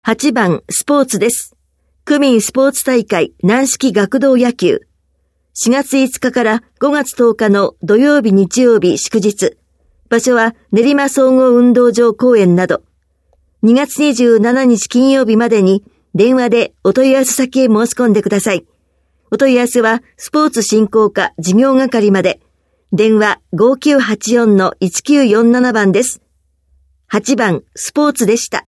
8番スポーツです。区民スポーツ大会軟式学童野球。4月5日から5月10日の土曜日日曜日祝日。場所は練馬総合運動場公園など。2月27日金曜日までに電話でお問い合わせ先へ申し込んでください。お問い合わせはスポーツ振興課事業係まで。電話 5984-1947 番です。8番スポーツでした。